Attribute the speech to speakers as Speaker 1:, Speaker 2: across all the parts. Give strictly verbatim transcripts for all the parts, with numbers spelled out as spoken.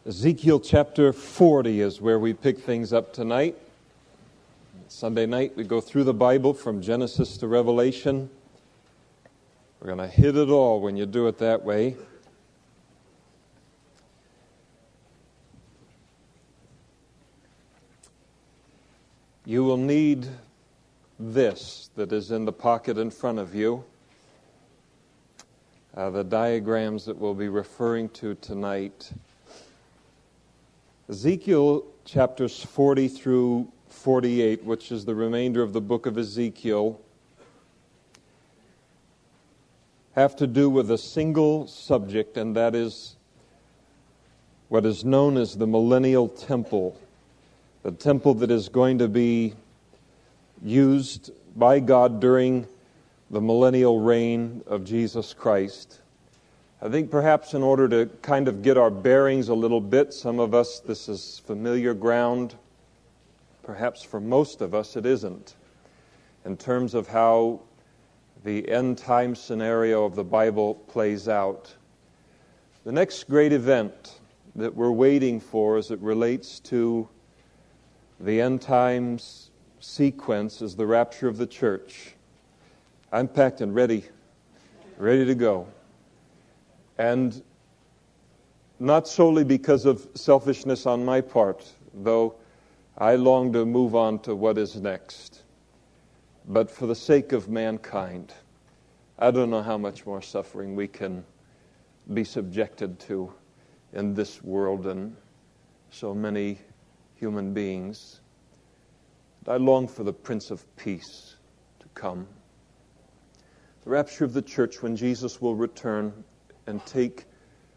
Speaker 1: Ezekiel chapter forty is where we pick things up tonight. Sunday night we go through the Bible from Genesis to Revelation. We're going to hit it all when you do it that way. You will need this that is in the pocket in front of you. Uh, the diagrams that we'll be referring to tonight. Ezekiel chapters forty through forty-eight, which is the remainder of the book of Ezekiel, have to do with a single subject, and that is what is known as the millennial temple. The temple that is going to be used by God during the millennial reign of Jesus Christ. I think perhaps in order to kind of get our bearings a little bit, some of us this is familiar ground. Perhaps for most of us it isn't, in terms of how the end time scenario of the Bible plays out. The next great event that we're waiting for as it relates to the end times sequence is the rapture of the church. I'm packed and ready, ready to go. And not solely because of selfishness on my part, though I long to move on to what is next, but for the sake of mankind. I don't know how much more suffering we can be subjected to in this world and so many human beings. I long for the Prince of Peace to come. The rapture of the church, when Jesus will return and take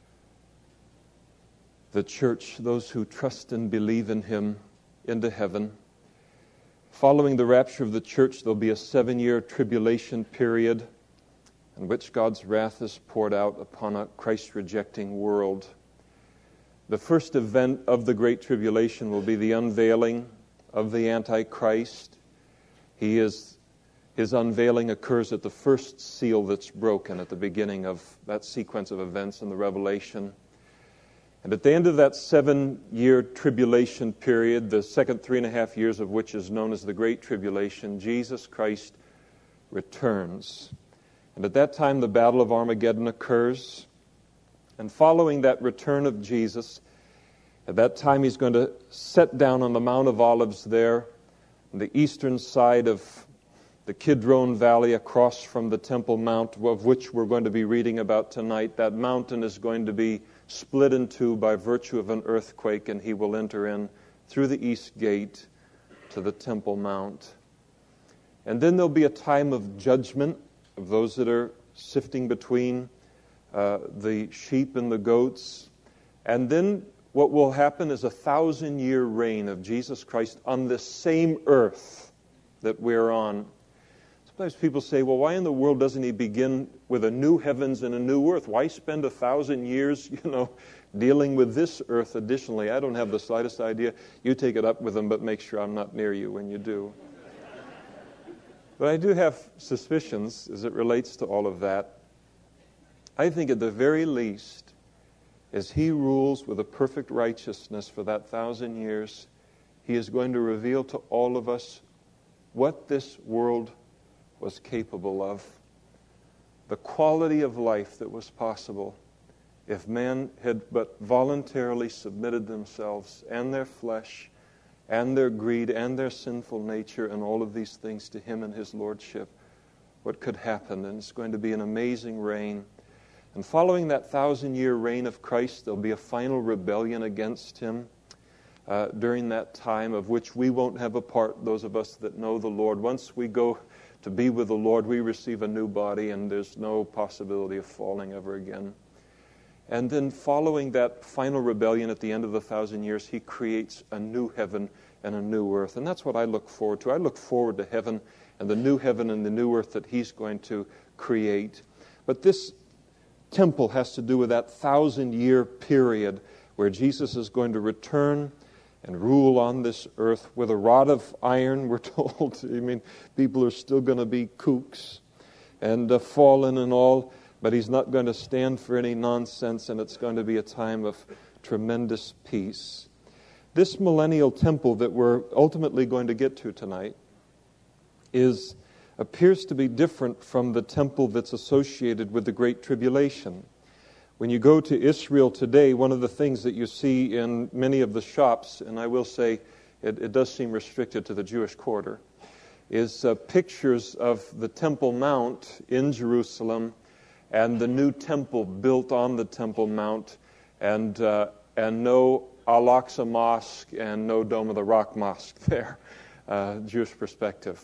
Speaker 1: the church, those who trust and believe in Him, into heaven. Following the rapture of the church, there'll be a seven-year tribulation period in which God's wrath is poured out upon a Christ-rejecting world. The first event of the Great Tribulation will be the unveiling of the Antichrist. He is His unveiling occurs at the first seal that's broken at the beginning of that sequence of events in the Revelation. And at the end of that seven-year tribulation period, the second three and a half years of which is known as the Great Tribulation, Jesus Christ returns. And at that time, the Battle of Armageddon occurs. And following that return of Jesus, at that time He's going to set down on the Mount of Olives there, on the eastern side of the Kidron Valley across from the Temple Mount, of which we're going to be reading about tonight. That mountain is going to be split in two by virtue of an earthquake, and He will enter in through the east gate to the Temple Mount. And then there'll be a time of judgment of those that are sifting between uh, the sheep and the goats. And then what will happen is a thousand-year reign of Jesus Christ on this same earth that we're on. Sometimes people say, well, why in the world doesn't He begin with a new heavens and a new earth? Why spend a thousand years, you know, dealing with this earth additionally? I don't have the slightest idea. You take it up with Him, but make sure I'm not near you when you do. But I do have suspicions as it relates to all of that. I think at the very least, as He rules with a perfect righteousness for that thousand years, He is going to reveal to all of us what this world was capable of, the quality of life that was possible if man had but voluntarily submitted themselves and their flesh and their greed and their sinful nature and all of these things to Him and His Lordship. What could happen? And it's going to be an amazing reign. And following that thousand-year reign of Christ, there'll be a final rebellion against Him uh, during that time, of which we won't have a part, those of us that know the Lord. Once we go to be with the Lord, we receive a new body, and there's no possibility of falling ever again. And then following that final rebellion at the end of the thousand years, He creates a new heaven and a new earth. And that's what I look forward to. I look forward to heaven and the new heaven and the new earth that He's going to create. But this temple has to do with that thousand-year period where Jesus is going to return and rule on this earth with a rod of iron, we're told. I mean, people are still going to be kooks and uh, fallen and all, but He's not going to stand for any nonsense, and it's going to be a time of tremendous peace. This millennial temple that we're ultimately going to get to tonight is appears to be different from the temple that's associated with the Great Tribulation. When you go to Israel today, one of the things that you see in many of the shops, and I will say it, it does seem restricted to the Jewish quarter, is uh, pictures of the Temple Mount in Jerusalem and the new temple built on the Temple Mount, and uh, and no Al-Aqsa Mosque and no Dome of the Rock Mosque there, uh, Jewish perspective.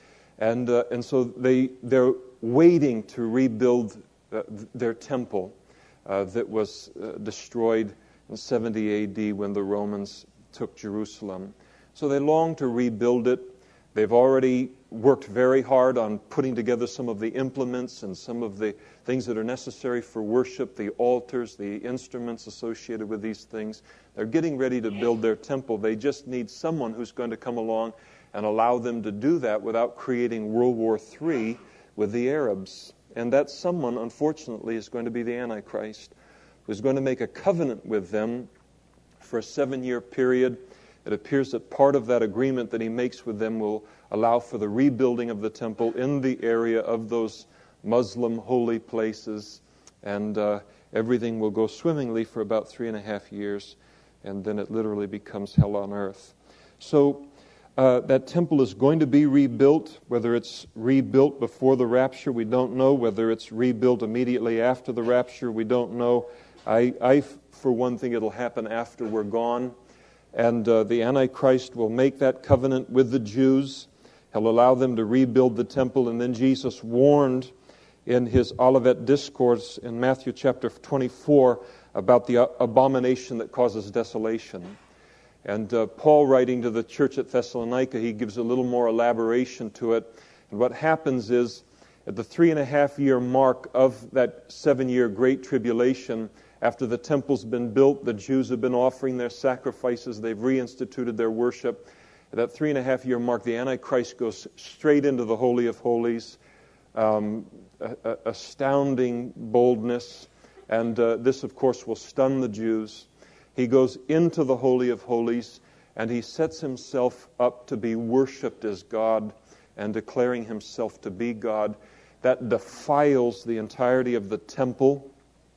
Speaker 1: And uh, and so they, they're waiting to rebuild uh, their temple uh, that was uh, destroyed in seventy A D when the Romans took Jerusalem. So they long to rebuild it. They've already worked very hard on putting together some of the implements and some of the things that are necessary for worship, the altars, the instruments associated with these things. They're getting ready to build their temple. They just need someone who's going to come along and allow them to do that without creating World War Three with the Arabs. And that someone, unfortunately, is going to be the Antichrist, who's going to make a covenant with them for a seven-year period. It appears that part of that agreement that he makes with them will allow for the rebuilding of the temple in the area of those Muslim holy places, and uh, everything will go swimmingly for about three and a half years, and then it literally becomes hell on earth. So uh, that temple is going to be rebuilt. Whether it's rebuilt before the rapture, we don't know. Whether it's rebuilt immediately after the rapture, we don't know. I, I for one, think it'll happen after we're gone. And uh, the Antichrist will make that covenant with the Jews. He'll allow them to rebuild the temple. And then Jesus warned in his Olivet Discourse in Matthew chapter twenty-four about the abomination that causes desolation. And uh, Paul, writing to the church at Thessalonica, he gives a little more elaboration to it. And what happens is, at the three and a half year mark of that seven-year Great Tribulation, after the temple's been built, the Jews have been offering their sacrifices, they've reinstituted their worship. At that three and a half year mark, the Antichrist goes straight into the Holy of Holies. Um, a, a, astounding boldness. And uh, this, of course, will stun the Jews. He goes into the Holy of Holies, and he sets himself up to be worshipped as God and declaring himself to be God. That defiles the entirety of the temple.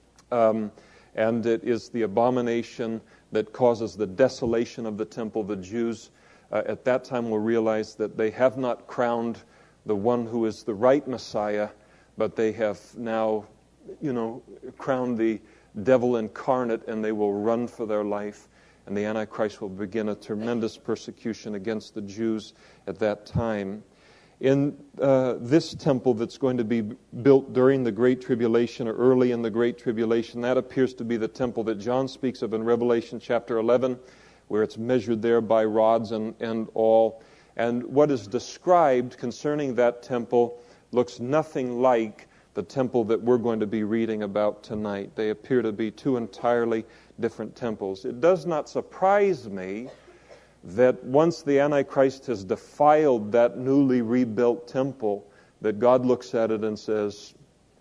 Speaker 1: Um, and it is the abomination that causes the desolation of the temple. The Jews uh, at that time will realize that they have not crowned the one who is the right Messiah, but they have now, you know, crowned the devil incarnate, and they will run for their life. And the Antichrist will begin a tremendous persecution against the Jews at that time. In uh, this temple that's going to be built during the Great Tribulation or early in the Great Tribulation, that appears to be the temple that John speaks of in Revelation chapter eleven, where it's measured there by rods and, and all. And what is described concerning that temple looks nothing like the temple that we're going to be reading about tonight. They appear to be two entirely different temples. It does not surprise me that once the Antichrist has defiled that newly rebuilt temple, that God looks at it and says,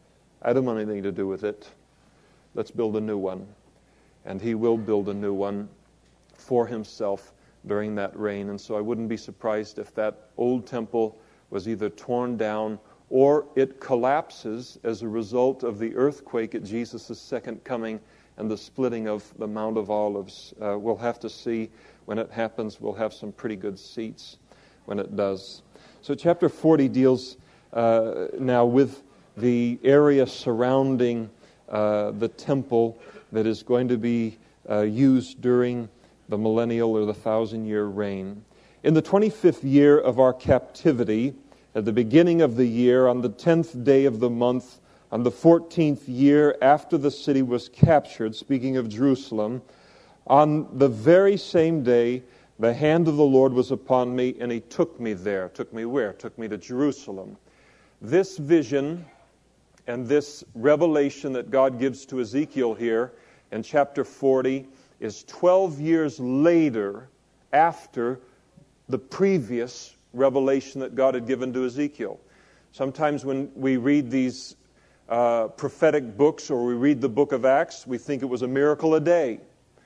Speaker 1: I don't want anything to do with it. Let's build a new one. And he will build a new one for himself during that reign. And so I wouldn't be surprised if that old temple was either torn down or it collapses as a result of the earthquake at Jesus' second coming and the splitting of the Mount of Olives. Uh, we'll have to see when it happens. We'll have some pretty good seats when it does. So chapter forty deals uh, now with the area surrounding uh, the temple that is going to be uh, used during the millennial or the thousand-year reign. In the twenty-fifth year of our captivity, at the beginning of the year, on the tenth day of the month, on the fourteenth year after the city was captured, speaking of Jerusalem, on the very same day, the hand of the Lord was upon me, and he took me there. Took me where? Took me to Jerusalem. This vision and this revelation that God gives to Ezekiel here in chapter forty is twelve years later after the previous revelation that God had given to Ezekiel. Sometimes when we read these uh, prophetic books or we read the book of Acts, we think it was a miracle a day.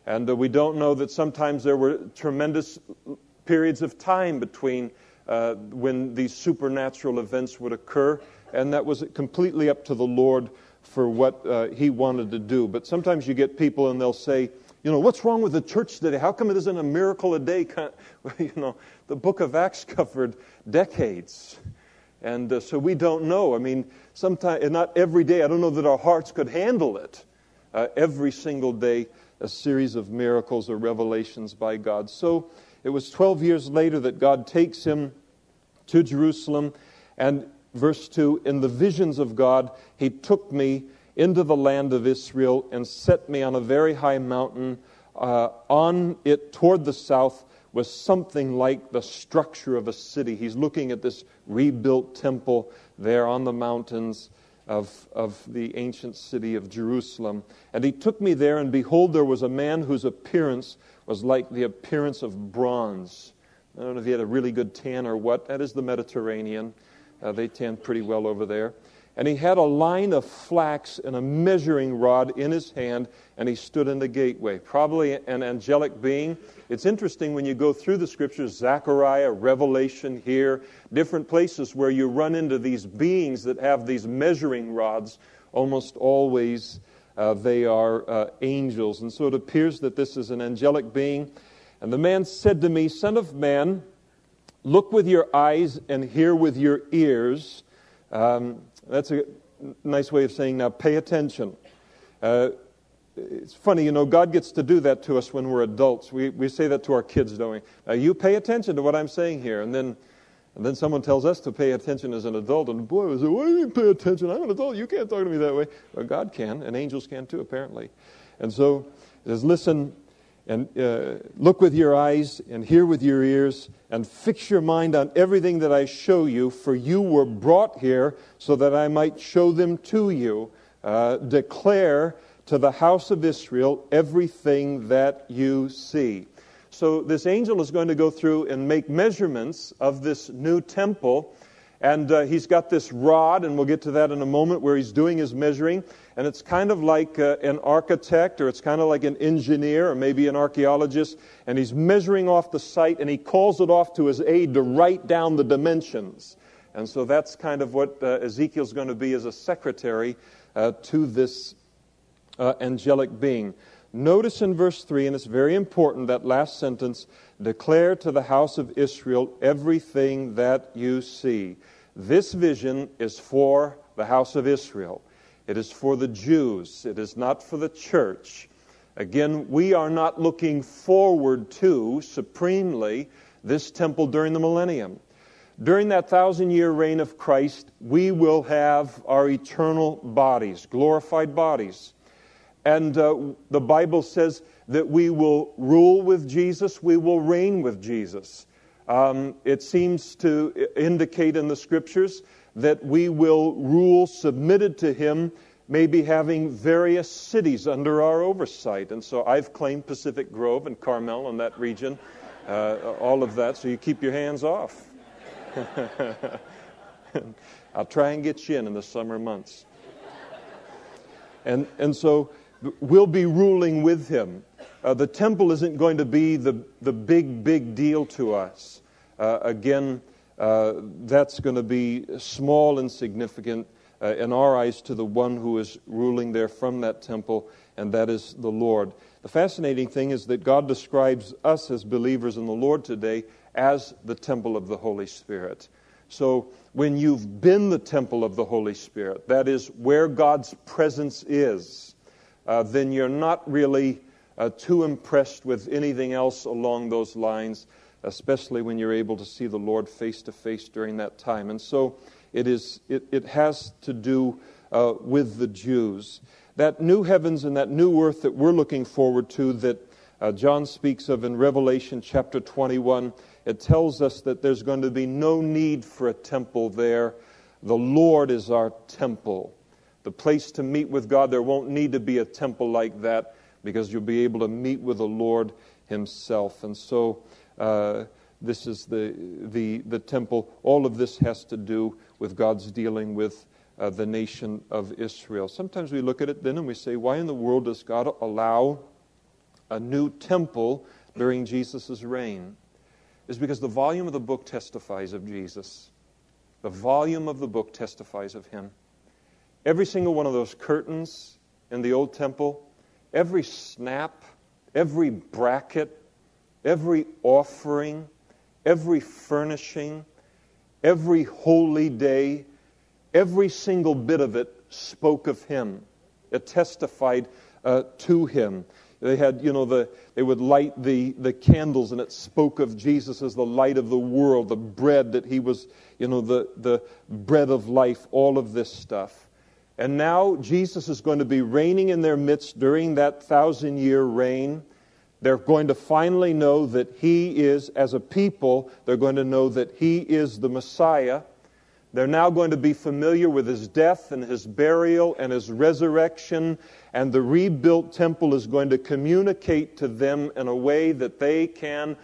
Speaker 1: And uh, we don't know that sometimes there were tremendous periods of time between uh, when these supernatural events would occur, and that was completely up to the Lord for what uh, He wanted to do. But sometimes you get people and they'll say, you know, what's wrong with the church today? How come it isn't a miracle a day? You know, the book of Acts covered decades. And uh, so we don't know. I mean, sometimes, and not every day, I don't know that our hearts could handle it. Uh, every single day, a series of miracles or revelations by God. So it was twelve years later that God takes him to Jerusalem. And verse two, in the visions of God, He took me into the land of Israel and set me on a very high mountain. Uh, on it toward the south was something like the structure of a city. He's looking at this rebuilt temple there on the mountains of, of the ancient city of Jerusalem. And He took me there, and behold, there was a man whose appearance was like the appearance of bronze. I don't know if he had a really good tan or what. That is the Mediterranean. Uh, they tan pretty well over there. And he had a line of flax and a measuring rod in his hand, and he stood in the gateway. Probably an angelic being. It's interesting when you go through the Scriptures, Zechariah, Revelation here, different places where you run into these beings that have these measuring rods. Almost always uh, they are uh, angels. And so it appears that this is an angelic being. And the man said to me, Son of man, look with your eyes and hear with your ears. Um, that's a nice way of saying now, pay attention. Uh, it's funny, you know, God gets to do that to us when we're adults. We we say that to our kids, don't we? Now, you pay attention to what I'm saying here. And then and then someone tells us to pay attention as an adult. And boy, we say, why do you pay attention? I'm an adult. You can't talk to me that way. Well, God can, and angels can too, apparently. And so it says, listen, and uh, look with your eyes and hear with your ears and fix your mind on everything that I show you, for you were brought here so that I might show them to you. Uh, declare to the house of Israel everything that you see. So this angel is going to go through and make measurements of this new temple. And uh, he's got this rod, and we'll get to that in a moment, where he's doing his measuring. And it's kind of like uh, an architect, or it's kind of like an engineer, or maybe an archaeologist. And he's measuring off the site, and he calls it off to his aide to write down the dimensions. And so that's kind of what uh, Ezekiel's going to be as a secretary uh, to this uh, angelic being. Notice in verse three, and it's very important, that last sentence, declare to the house of Israel everything that you see. This vision is for the house of Israel. It is for the Jews. It is not for the church. Again, we are not looking forward to, supremely, this temple during the millennium. During that thousand-year reign of Christ, we will have our eternal bodies, glorified bodies. And uh, the Bible says that we will rule with Jesus, we will reign with Jesus. Um, it seems to indicate in the Scriptures that we will rule submitted to Him, maybe having various cities under our oversight. And so I've claimed Pacific Grove and Carmel in that region, uh, all of that, so you keep your hands off. I'll try and get you in in the summer months. And and so we'll be ruling with Him. Uh, the temple isn't going to be the, the big, big deal to us. Uh, again, uh, that's going to be small and significant uh, in our eyes to the one who is ruling there from that temple, and that is the Lord. The fascinating thing is that God describes us as believers in the Lord today as the temple of the Holy Spirit. So when you've been the temple of the Holy Spirit, that is where God's presence is, Uh, then you're not really uh, too impressed with anything else along those lines, especially when you're able to see the Lord face to face during that time. And so it is. It, it has to do uh, with the Jews. That new heavens and that new earth that we're looking forward to, that uh, John speaks of in Revelation chapter twenty-one, it tells us that there's going to be no need for a temple there. The Lord is our temple. The place to meet with God, there won't need to be a temple like that, because you'll be able to meet with the Lord Himself. And so uh, this is the, the the temple. All of this has to do with God's dealing with uh, the nation of Israel. Sometimes we look at it then and we say, why in the world does God allow a new temple during Jesus' reign is because the volume of the book testifies of Jesus. The volume of the book testifies of him. Every single one of those curtains in the old temple, every snap, every bracket, every offering, every furnishing, every holy day, every single bit of it spoke of him. It testified uh, to him. They had, you know, the they would light the, the candles, and it spoke of Jesus as the light of the world, the bread that he was, you know, the, the bread of life, all of this stuff. And now Jesus is going to be reigning in their midst during that thousand-year reign. They're going to finally know that he is, as a people, they're going to know that he is the Messiah. They're now going to be familiar with his death and his burial and his resurrection, and the rebuilt temple is going to communicate to them in a way that they can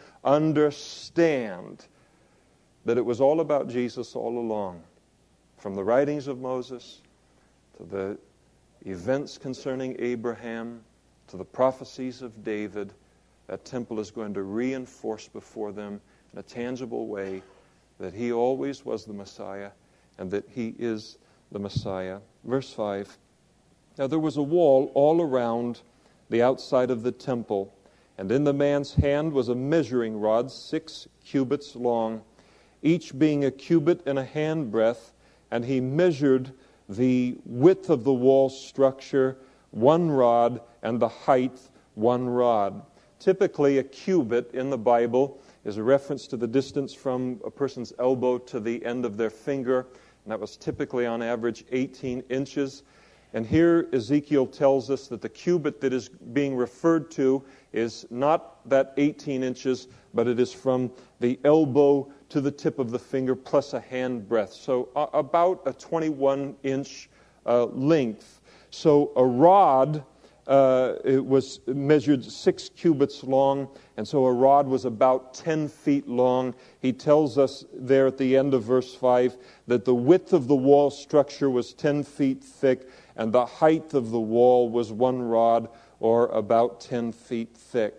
Speaker 1: understand that it was all about Jesus all along. From the writings of Moses to the events concerning Abraham to the prophecies of David, that temple is going to reinforce before them in a tangible way that he always was the Messiah and that he is the Messiah. Verse five. Now there was a wall all around the outside of the temple, and in the man's hand was a measuring rod, six cubits long, each being a cubit and a handbreadth, and he measured the width of the wall structure, one rod, and the height, one rod. Typically, a cubit in the Bible is a reference to the distance from a person's elbow to the end of their finger, and that was typically on average eighteen inches. And here Ezekiel tells us that the cubit that is being referred to is not that eighteen inches, but it is from the elbow to the tip of the finger plus a hand breadth. So uh, about a twenty-one inch uh, length. So a rod uh, it was measured six cubits long, and so a rod was about ten feet long. He tells us there at the end of verse five that the width of the wall structure was ten feet thick, and the height of the wall was one rod, or about ten feet thick.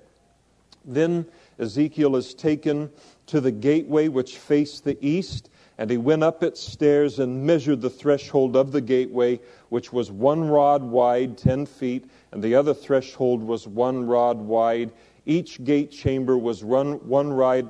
Speaker 1: Then Ezekiel is taken to the gateway which faced the east, and he went up its stairs and measured the threshold of the gateway, which was one rod wide, ten feet, and the other threshold was one rod wide. Each gate chamber was one, one rod,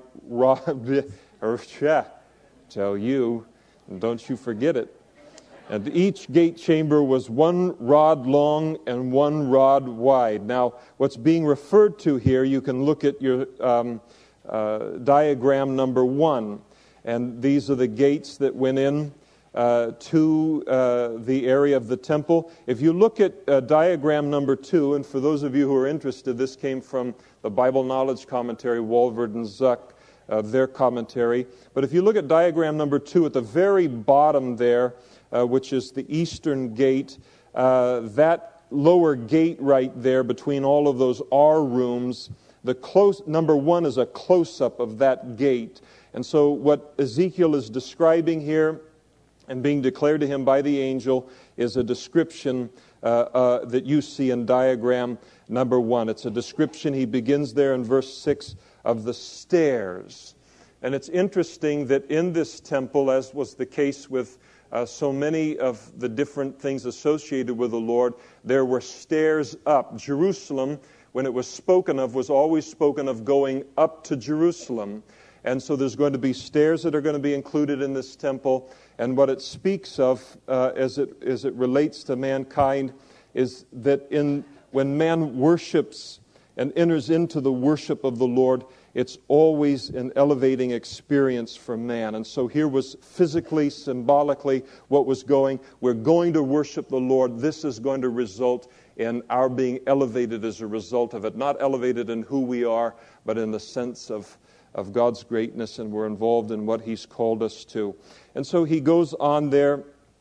Speaker 1: rod or, yeah, tell you, and don't you forget it. And each gate chamber was one rod long and one rod wide. Now, what's being referred to here, you can look at your um, uh, diagram number one. And these are the gates that went in uh, to uh, the area of the temple. If you look at uh, diagram number two, and for those of you who are interested, this came from the Bible Knowledge Commentary, Walvoord and Zuck, uh, their commentary. But if you look at diagram number two, at the very bottom there, Uh, which is the eastern gate, uh, that lower gate right there between all of those R rooms, the close number one is a close-up of that gate. And so what Ezekiel is describing here and being declared to him by the angel is a description uh, uh, that you see in diagram number one. It's a description, he begins there in verse six, of the stairs. And it's interesting that in this temple, as was the case with Uh, so many of the different things associated with the Lord, there were stairs up. Jerusalem, when it was spoken of, was always spoken of going up to Jerusalem. And so there's going to be stairs that are going to be included in this temple. And what it speaks of uh, as it as it relates to mankind is that in when man worships and enters into the worship of the Lord, it's always an elevating experience for man. And so here was physically, symbolically, what was going. We're going to worship the Lord. This is going to result in our being elevated as a result of it. Not elevated in who we are, but in the sense of, of God's greatness, and we're involved in what He's called us to. And so he goes on there,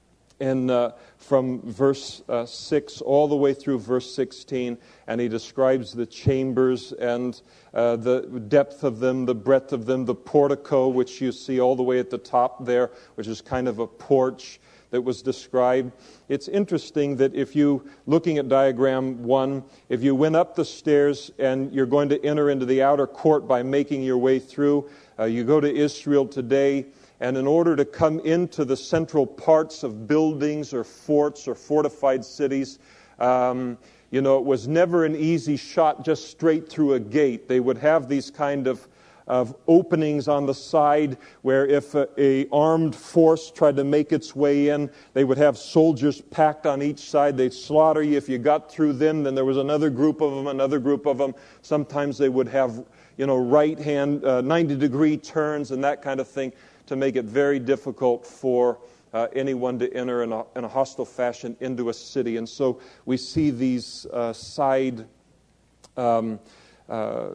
Speaker 1: and uh, from verse uh, six all the way through verse sixteen, and he describes the chambers and uh, the depth of them, the breadth of them, the portico, which you see all the way at the top there, which is kind of a porch. that was described. It's interesting that if you, looking at diagram one, if you went up the stairs and you're going to enter into the outer court by making your way through, uh, you go to Israel today, and in order to come into the central parts of buildings or forts or fortified cities, um, you know, it was never an easy shot just straight through a gate. They would have these kind of of openings on the side where if a, a armed force tried to make its way in, they would have soldiers packed on each side. They'd slaughter you. If you got through them, then there was another group of them, another group of them. Sometimes they would have, you know, right-hand uh, ninety-degree turns and that kind of thing to make it very difficult for uh, anyone to enter in a, in a hostile fashion into a city. And so we see these uh, side um Uh,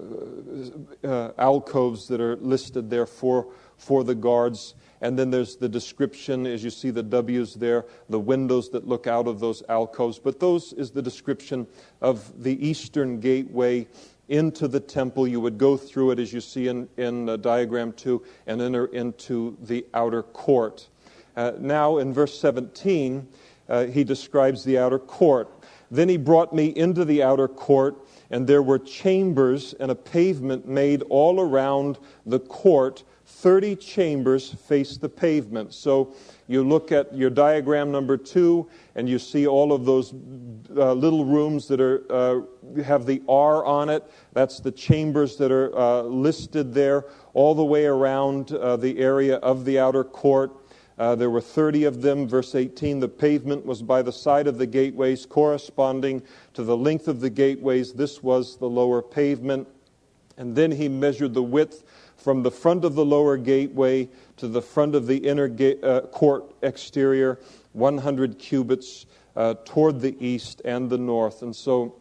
Speaker 1: uh, alcoves that are listed there for, for the guards. And then there's the description, as you see the W's there, the windows that look out of those alcoves. But those is the description of the eastern gateway into the temple. You would go through it, as you see in, in uh, diagram two, and enter into the outer court. Uh, now in verse seventeen, uh, he describes the outer court. Then he brought me into the outer court, and there were chambers and a pavement made all around the court. Thirty chambers faced the pavement. So you look at your diagram number two, and you see all of those uh, little rooms that are uh, have the R on it. That's the chambers that are uh, listed there all the way around uh, the area of the outer court. Uh, there were thirty of them. Verse eighteen, the pavement was by the side of the gateways, corresponding to the length of the gateways. This was the lower pavement. And then he measured the width from the front of the lower gateway to the front of the inner ga- uh, court exterior, one hundred cubits uh, toward the east and the north. And so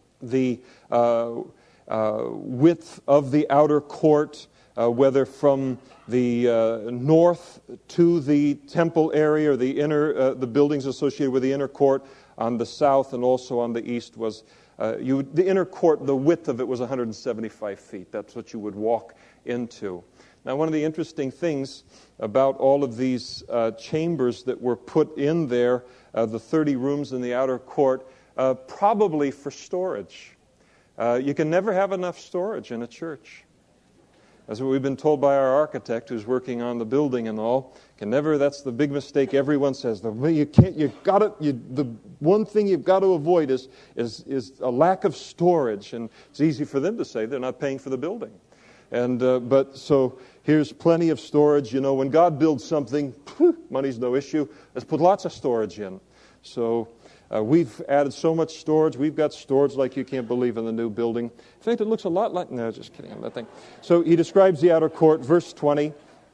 Speaker 1: the uh, uh, width of the outer court, uh, whether from the uh, north to the temple area, or the inner, uh, the buildings associated with the inner court on the south and also on the east, was uh, you. The inner court, the width of it was one hundred seventy-five feet. That's what you would walk into. Now, one of the interesting things about all of these uh, chambers that were put in there, uh, the thirty rooms in the outer court, uh, probably for storage. Uh, you can never have enough storage in a church. That's what we've been told by our architect who's working on the building and all. Can never, that's the big mistake everyone says. The you can't, you got it. You, the one thing you've got to avoid is, is is a lack of storage. And it's easy for them to say they're not paying for the building. And uh, but so here's plenty of storage. You know, when God builds something, whew, money's no issue. Let's put lots of storage in. So uh, we've added so much storage. We've got storage like you can't believe in the new building. In fact, it looks a lot like, no, just kidding on that thing. So he describes the outer court, verse twenty.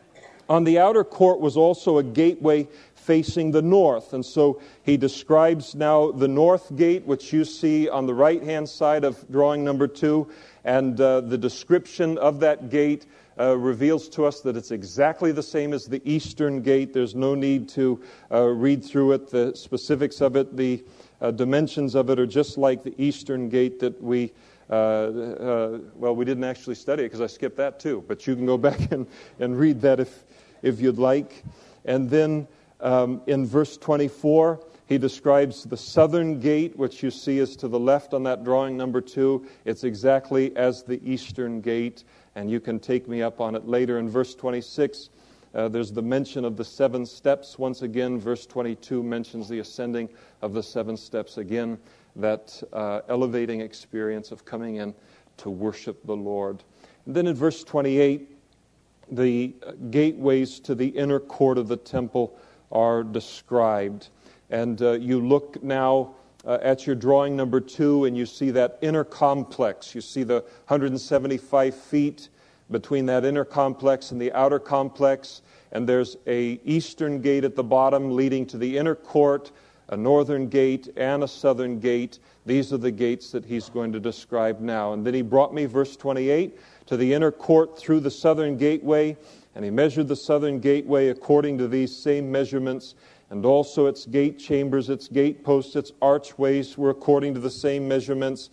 Speaker 1: On the outer court was also a gateway facing the north. And so he describes now the north gate, which you see on the right-hand side of drawing number two. And uh, the description of that gate uh, reveals to us that it's exactly the same as the eastern gate. There's no need to uh, read through it. The specifics of it, the uh, dimensions of it are just like the eastern gate that we Uh, uh, well, we didn't actually study it because I skipped that too. But you can go back and, and read that if if you'd like. And then um, in verse twenty-four, he describes the southern gate, which you see is to the left on that drawing number two. It's exactly as the eastern gate, and you can take me up on it later. In verse twenty-six, uh, there's the mention of the seven steps. Once again, verse twenty-two mentions the ascending of the seven steps again. That uh, elevating experience of coming in to worship the Lord. And then in verse twenty-eight, the gateways to the inner court of the temple are described. And uh, you look now uh, at your drawing number two, and you see that inner complex. You see the one hundred seventy-five feet between that inner complex and the outer complex. And there's a eastern gate at the bottom leading to the inner court, a northern gate and a southern gate. These are the gates that he's going to describe now. And then he brought me, verse twenty-eight, to the inner court through the southern gateway, and he measured the southern gateway according to these same measurements, and also its gate chambers, its gate posts, its archways were according to the same measurements.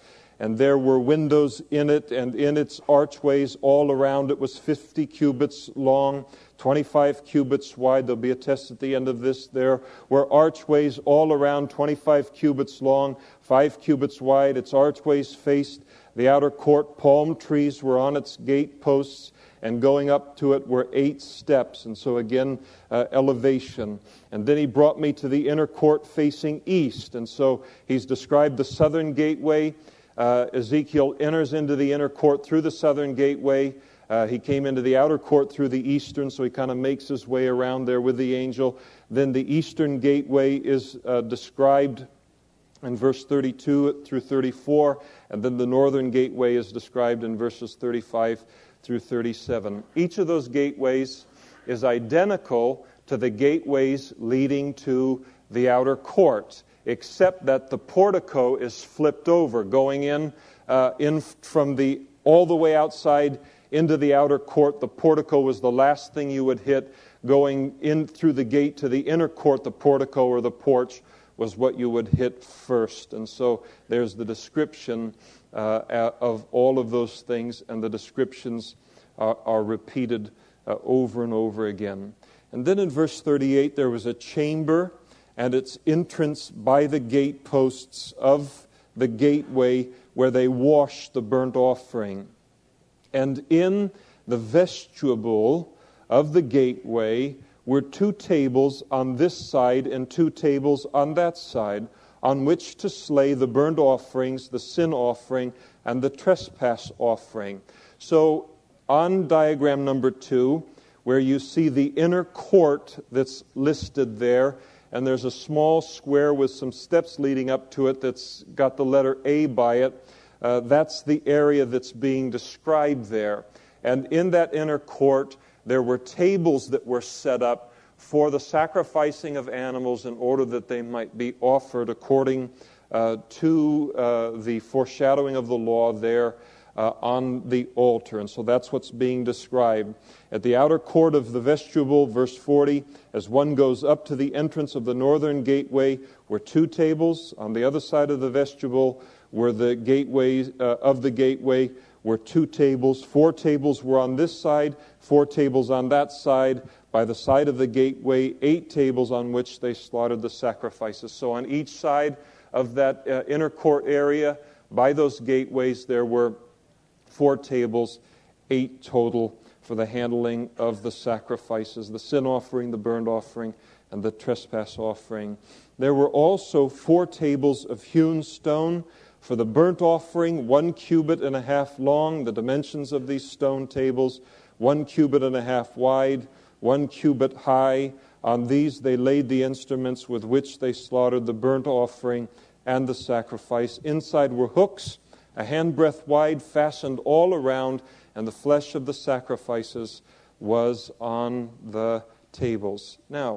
Speaker 1: and there were windows in it, and in its archways all around. It was fifty cubits long, twenty-five cubits wide. There'll be a test at the end of this. There were archways all around, twenty-five cubits long, five cubits wide. Its archways faced the outer court. Palm trees were on its gate posts, and going up to it were eight steps. And so again, uh, elevation. And then he brought me to the inner court facing east. And so he's described the southern gateway. Uh, Ezekiel enters into the inner court through the southern gateway. Uh, he came into the outer court through the eastern, so he kind of makes his way around there with the angel. Then the eastern gateway is uh, described in verse thirty-two through thirty-four, and then the northern gateway is described in verses thirty-five through thirty-seven. Each of those gateways is identical to the gateways leading to the outer court, except that the portico is flipped over, going in, uh, in from the all the way outside into the outer court. The portico was the last thing you would hit. Going in through the gate to the inner court, the portico or the porch was what you would hit first. And so there's the description uh, of all of those things, and the descriptions are, are repeated uh, over and over again. And then in verse thirty-eight, there was a chamber, and its entrance by the gate posts of the gateway where they washed the burnt offering. And in the vestibule of the gateway were two tables on this side and two tables on that side, on which to slay the burnt offerings, the sin offering, and the trespass offering. So on diagram number two, where you see the inner court that's listed there, and there's a small square with some steps leading up to it that's got the letter A by it. Uh, that's the area that's being described there. And in that inner court, there were tables that were set up for the sacrificing of animals in order that they might be offered according uh, to uh, the foreshadowing of the law there uh, on the altar. And so that's what's being described. At the outer court of the vestibule, verse forty, as one goes up to the entrance of the northern gateway, were two tables. On the other side of the vestibule were the gateways uh, of the gateway were two tables. Four tables were on this side, four tables on that side. By the side of the gateway, eight tables on which they slaughtered the sacrifices. So on each side of that uh, inner court area, by those gateways, there were four tables, eight total for the handling of the sacrifices, the sin offering, the burnt offering, and the trespass offering. There were also four tables of hewn stone for the burnt offering, one cubit and a half long, the dimensions of these stone tables, one cubit and a half wide, one cubit high. On these they laid the instruments with which they slaughtered the burnt offering and the sacrifice. Inside were hooks, a handbreadth wide, fastened all around, and the flesh of the sacrifices was on the tables. Now,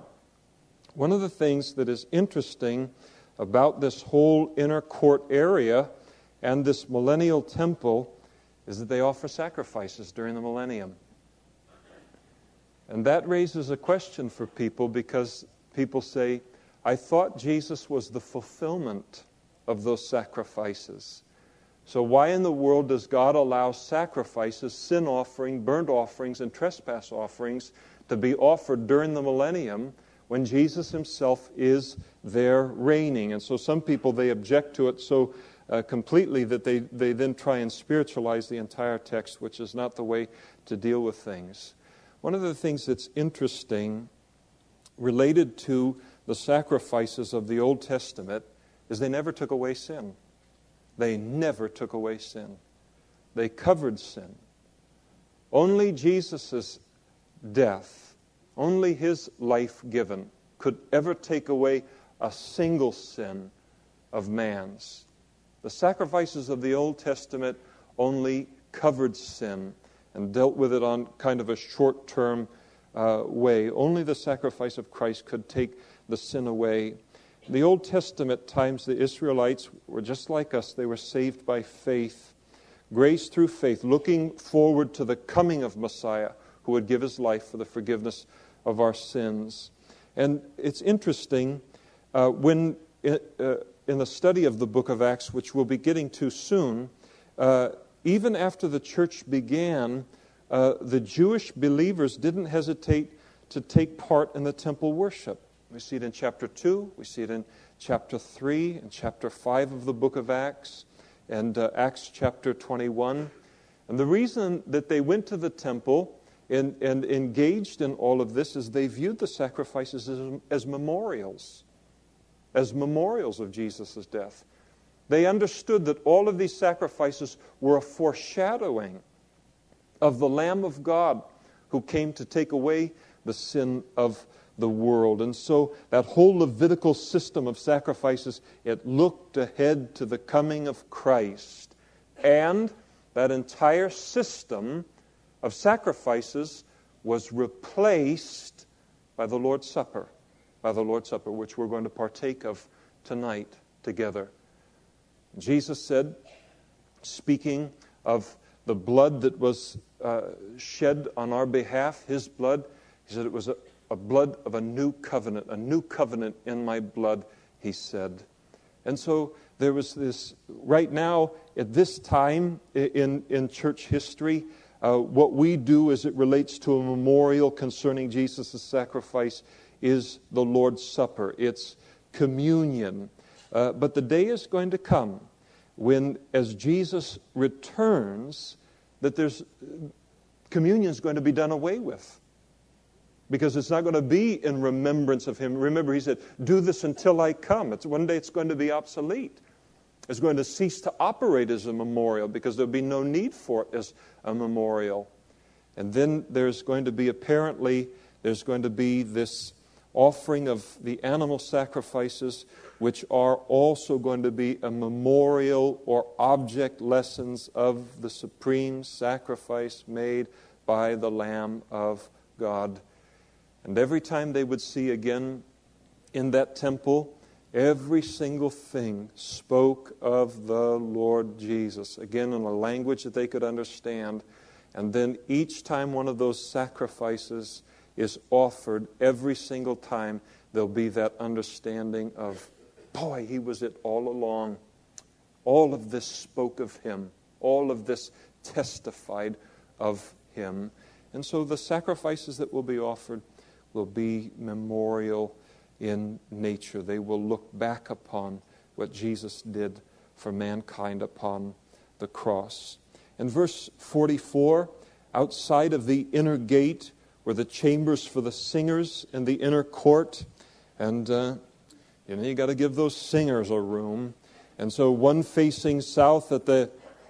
Speaker 1: one of the things that is interesting about this whole inner court area and this millennial temple is that they offer sacrifices during the millennium. And that raises a question for people, because people say, I thought Jesus was the fulfillment of those sacrifices. So why in the world does God allow sacrifices, sin offering, burnt offerings, and trespass offerings to be offered during the millennium when Jesus himself is there reigning? And so some people, they object to it so uh, completely that they, they then try and spiritualize the entire text, which is not the way to deal with things. One of the things that's interesting related to the sacrifices of the Old Testament is they never took away sin. They never took away sin. They covered sin. Only Jesus' death, only his life given, could ever take away a single sin of man's. The sacrifices of the Old Testament only covered sin and dealt with it on kind of a short-term uh, way. Only the sacrifice of Christ could take the sin away. In the Old Testament times, the Israelites were just like us. They were saved by faith, grace through faith, looking forward to the coming of Messiah, who would give his life for the forgiveness of our sins. And it's interesting, uh, when it, uh, in the study of the book of Acts, which we'll be getting to soon, uh, even after the church began, uh, the Jewish believers didn't hesitate to take part in the temple worship. We see it in chapter two, we see it in chapter three, and chapter five of the book of Acts, and uh, Acts chapter twenty-one. And the reason that they went to the temple and, and engaged in all of this is they viewed the sacrifices as, as memorials, as memorials of Jesus' death. They understood that all of these sacrifices were a foreshadowing of the Lamb of God who came to take away the sin of the world. And so that whole Levitical system of sacrifices, it looked ahead to the coming of Christ. And that entire system of sacrifices was replaced by the Lord's Supper, by the Lord's Supper, which we're going to partake of tonight together. Jesus said, speaking of the blood that was uh, shed on our behalf, His blood, He said it was a, a blood of a new covenant, a new covenant in my blood, He said. And so there was this, right now, at this time in, in church history, uh, what we do as it relates to a memorial concerning Jesus' sacrifice is the Lord's Supper. It's communion. Uh, but the day is going to come when, as Jesus returns, that there's communion is going to be done away with. Because it's not going to be in remembrance of Him. Remember, He said, do this until I come. It's, one day it's going to be obsolete. It's going to cease to operate as a memorial because there'll be no need for it as a memorial. And then there's going to be, apparently, there's going to be this offering of the animal sacrifices, which are also going to be a memorial or object lessons of the supreme sacrifice made by the Lamb of God. And every time they would see again in that temple, every single thing spoke of the Lord Jesus, again in a language that they could understand. And then each time one of those sacrifices is offered, every single time there'll be that understanding of, boy, He was it all along. All of this spoke of Him. All of this testified of Him. And so the sacrifices that will be offered will be memorial in nature. They will look back upon what Jesus did for mankind upon the cross. In verse forty-four, outside of the inner gate were the chambers for the singers in the inner court. And, uh, you know, you got to give those singers a room. And so one facing south at the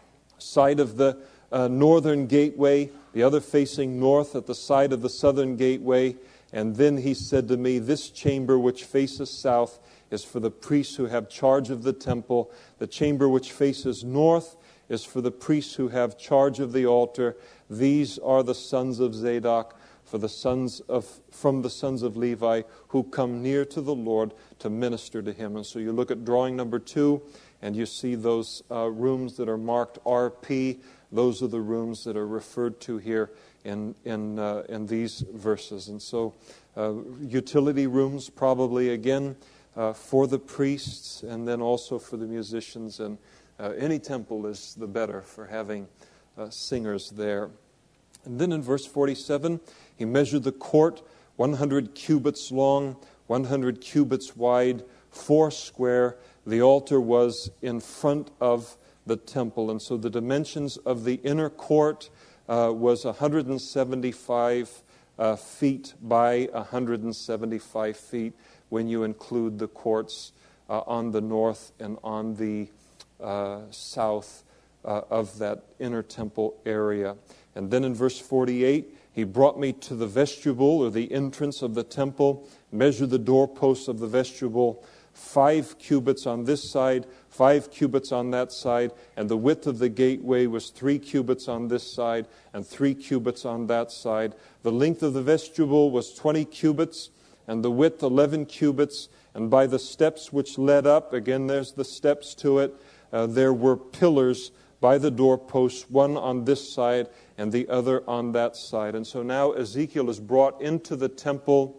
Speaker 1: side of the uh, northern gateway, the other facing north at the side of the southern gateway. And then He said to me, this chamber which faces south is for the priests who have charge of the temple. The chamber which faces north is for the priests who have charge of the altar. These are the sons of Zadok, for the sons of from the sons of Levi, who come near to the Lord to minister to Him. And so you look at drawing number two, and you see those uh, rooms that are marked R P. Those are the rooms that are referred to here in in uh, in these verses. And so uh, utility rooms probably again uh, for the priests, and then also for the musicians. And uh, any temple is the better for having uh, singers there. And then in verse forty-seven, He measured the court one hundred cubits long, one hundred cubits wide, four square. The altar was in front of the temple. And so the dimensions of the inner court uh, was one hundred seventy-five uh, feet by one hundred seventy-five feet when you include the courts uh, on the north and on the uh, south uh, of that inner temple area. And then in verse forty-eight, He brought me to the vestibule, or the entrance of the temple, measured the doorposts of the vestibule, five cubits on this side, five cubits on that side, and the width of the gateway was three cubits on this side and three cubits on that side. The length of the vestibule was twenty cubits, and the width eleven cubits, and by the steps which led up, again there's the steps to it, uh, there were pillars by the doorposts, one on this side and the other on that side. And so now Ezekiel is brought into the temple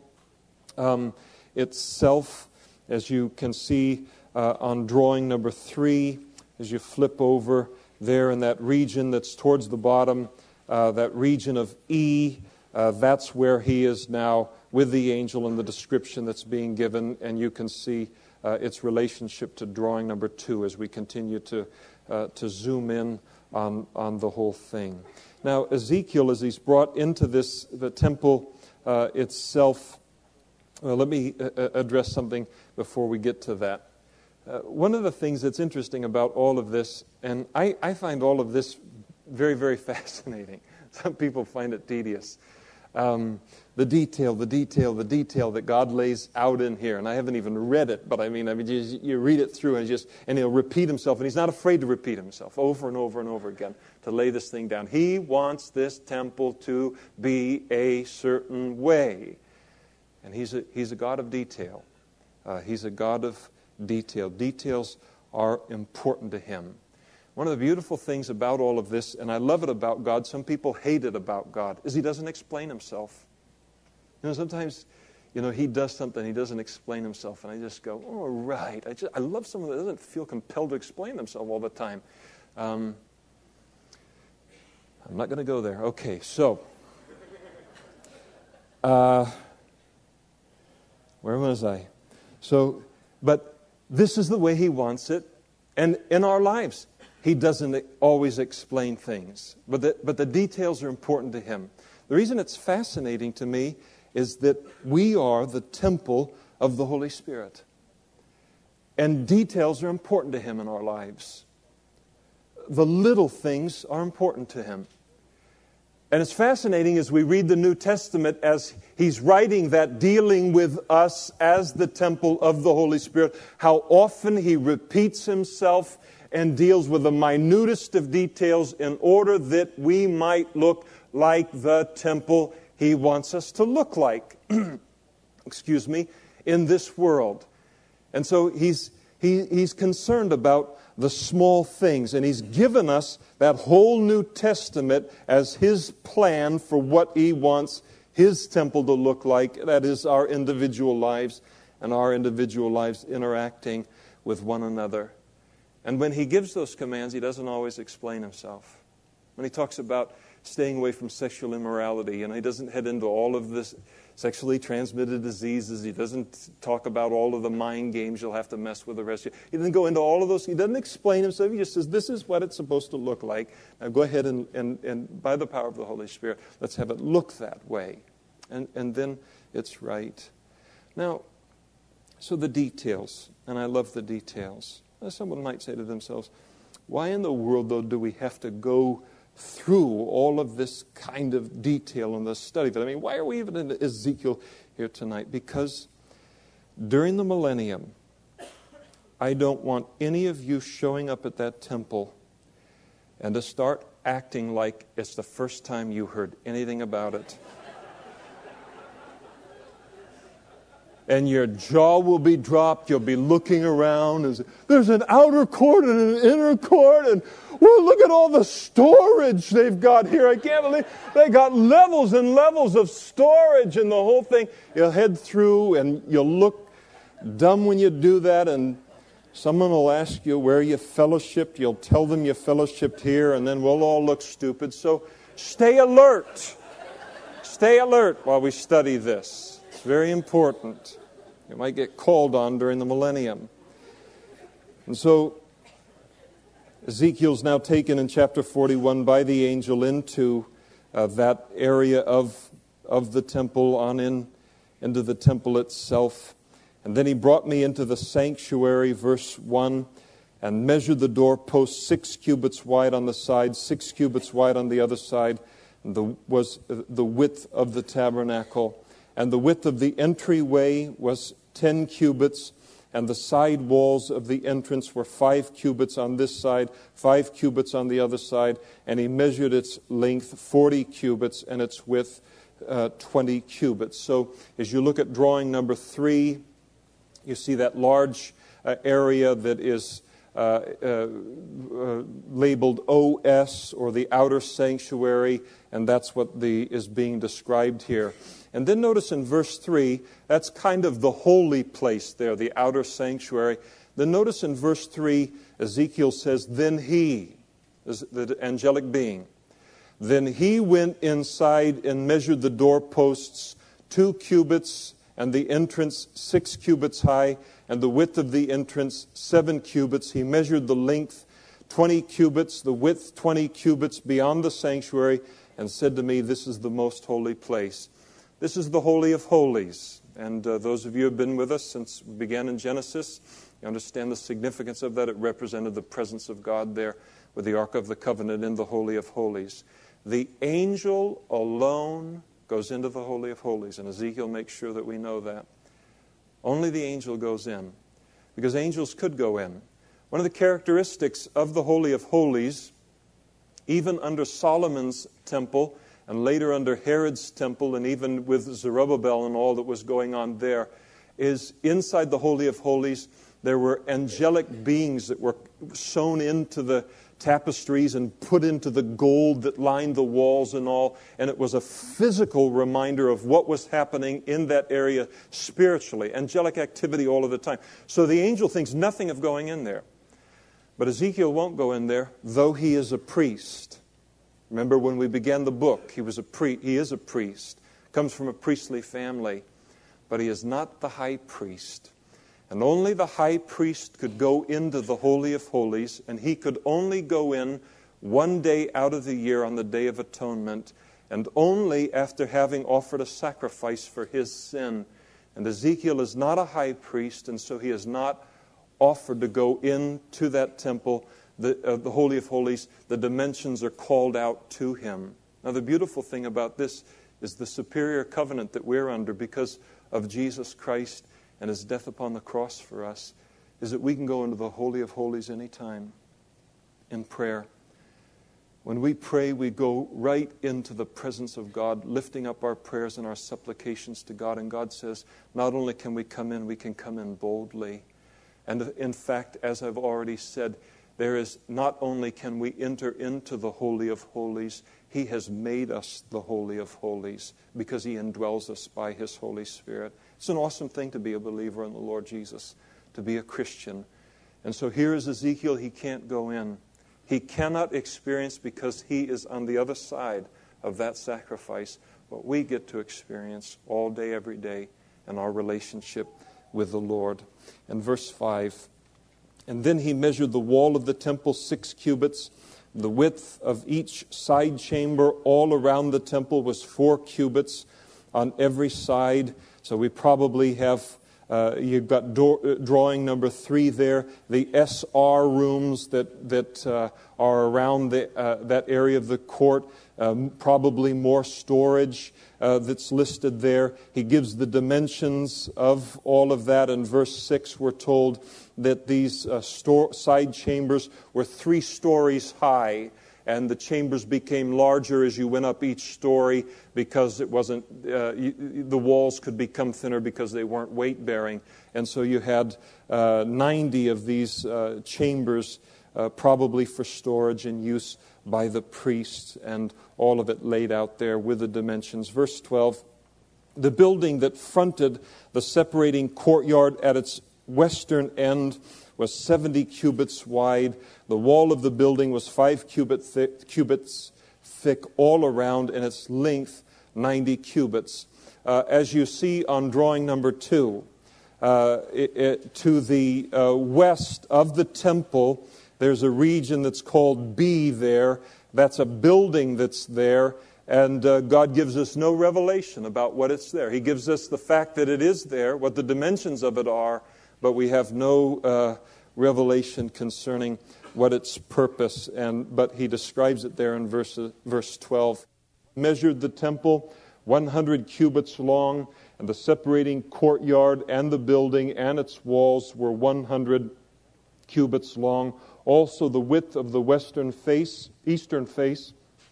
Speaker 1: um, itself, as you can see uh, on drawing number three, as you flip over there in that region that's towards the bottom, uh, that region of E. Uh, that's where he is now with the angel in the description that's being given, and you can see uh, its relationship to drawing number two as we continue to uh, to zoom in on, on the whole thing. Now, Ezekiel, as he's brought into this, the temple uh, itself, well, let me uh, address something before we get to that. Uh, one of the things that's interesting about all of this, and I, I find all of this very, very fascinating. Some people find it tedious. Um, the detail, the detail, the detail that God lays out in here. And I haven't even read it, but I mean, I mean, you, you read it through and just, and he'll repeat himself. And he's not afraid to repeat himself over and over and over again to lay this thing down. He wants this temple to be a certain way. And he's a, he's a God of detail. Uh, he's a God of detail. Details are important to him. One of the beautiful things about all of this, and I love it about God, some people hate it about God, is he doesn't explain himself. You know, sometimes, you know, he does something, he doesn't explain himself, and I just go, oh, right. I just I love someone that doesn't feel compelled to explain themselves all the time. Um, I'm not going to go there. Okay, so, uh, where was I? So, but this is the way he wants it, and in our lives, he doesn't always explain things, but the, but the details are important to him. The reason it's fascinating to me is that we are the temple of the Holy Spirit. And details are important to him in our lives. The little things are important to him. And it's fascinating as we read the New Testament as he's writing that, dealing with us as the temple of the Holy Spirit, how often he repeats himself and deals with the minutest of details in order that we might look like the temple he wants us to look like, excuse me, in this world. And so he's he, he's concerned about the small things, and he's given us that whole New Testament as his plan for what he wants his temple to look like. That is our individual lives and our individual lives interacting with one another. And when he gives those commands, he doesn't always explain himself. When he talks about staying away from sexual immorality, and he doesn't head into all of this sexually transmitted diseases. He doesn't talk about all of the mind games you'll have to mess with the rest of you. He doesn't go into all of those. He doesn't explain himself. He just says, this is what it's supposed to look like. Now go ahead and, and, and by the power of the Holy Spirit, let's have it look that way. And, and then it's right. Now, so the details, and I love the details. Someone might say to themselves, why in the world, though, do we have to go through all of this kind of detail in the study of it? I mean, why are we even in Ezekiel here tonight? Because during the millennium, I don't want any of you showing up at that temple and to start acting like it's the first time you heard anything about it. And your jaw will be dropped. You'll be looking around. And there's an outer court and an inner court. And well, look at all the storage they've got here. I can't believe they got levels and levels of storage and the whole thing. You'll head through and you'll look dumb when you do that. And someone will ask you where you fellowshipped. You'll tell them you fellowshipped here. And then we'll all look stupid. So stay alert. Stay alert while we study this. It's very important. You might get called on during the millennium. And so Ezekiel's now taken in chapter forty-one by the angel into uh, that area of, of the temple, on in into the temple itself. And then he brought me into the sanctuary, verse one, and measured the doorpost six cubits wide on the side, six cubits wide on the other side, and the, was the width of the tabernacle. And the width of the entryway was ten cubits, and the side walls of the entrance were five cubits on this side, five cubits on the other side. And he measured its length forty cubits, and its width uh, twenty cubits. So as you look at drawing number three, you see that large uh, area that is uh, uh, uh, labeled O S, or the outer sanctuary, and that's what the is being described here. And then notice in verse three, that's kind of the holy place there, the outer sanctuary. Then notice in verse three, Ezekiel says, then he. the angelic being. Then he went inside and measured the doorposts two cubits, and the entrance six cubits high, and the width of the entrance seven cubits. He measured the length twenty cubits, the width twenty cubits beyond the sanctuary, and said to me, "This is the most holy place." This is the Holy of Holies. And uh, those of you who have been with us since we began in Genesis, you understand the significance of that. It represented the presence of God there with the Ark of the Covenant in the Holy of Holies. The angel alone goes into the Holy of Holies, and Ezekiel makes sure that we know that. Only the angel goes in, because angels could go in. One of the characteristics of the Holy of Holies, even under Solomon's temple, and later under Herod's temple, and even with Zerubbabel and all that was going on there, is inside the Holy of Holies, there were angelic beings that were sewn into the tapestries and put into the gold that lined the walls and all. And it was a physical reminder of what was happening in that area spiritually. Angelic activity all of the time. So the angel thinks nothing of going in there. But Ezekiel won't go in there, though he is a priest. Remember when we began the book, he was a pri- he is a priest, comes from a priestly family, but he is not the high priest. And only the high priest could go into the Holy of Holies, and he could only go in one day out of the year on the Day of Atonement, and only after having offered a sacrifice for his sin. And Ezekiel is not a high priest, and so he is not offered to go into that temple, the, uh, the Holy of Holies. The dimensions are called out to him. Now the beautiful thing about this is the superior covenant that we're under because of Jesus Christ and his death upon the cross for us, is that we can go into the Holy of Holies anytime in prayer. When we pray, we go right into the presence of God, lifting up our prayers and our supplications to God. And God says, not only can we come in, we can come in boldly. And in fact, as I've already said, there is not only can we enter into the Holy of Holies, he has made us the Holy of Holies because he indwells us by his Holy Spirit. It's an awesome thing to be a believer in the Lord Jesus, to be a Christian. And so here is Ezekiel. He can't go in. He cannot experience because he is on the other side of that sacrifice what we get to experience all day, every day in our relationship with the Lord. And verse five, and then he measured the wall of the temple six cubits. The width of each side chamber all around the temple was four cubits on every side. So we probably have, uh, you've got do- drawing number three there, the S R rooms that that uh, are around the, uh, that area of the court. Um, probably more storage uh, that's listed there. He gives the dimensions of all of that. In verse six, we're told that these uh, store, side chambers were three stories high, and the chambers became larger as you went up each story because it wasn't uh, you, the walls could become thinner because they weren't weight-bearing. And so you had uh, ninety of these uh, chambers uh, probably for storage and use by the priests, and all of it laid out there with the dimensions. Verse twelve, the building that fronted the separating courtyard at its western end was seventy cubits wide. The wall of the building was five cubit thick, cubits thick all around, and its length ninety cubits. Uh, as you see on drawing number two, uh, it, it, to the uh, west of the temple, there's a region that's called B there. That's a building that's there. And uh, God gives us no revelation about what it's there. He gives us the fact that it is there, what the dimensions of it are, but we have no uh, revelation concerning what its purpose. And but he describes it there in verse, verse twelve. Measured the temple one hundred cubits long, and the separating courtyard and the building and its walls were one hundred cubits long. Also the width of the western face, eastern face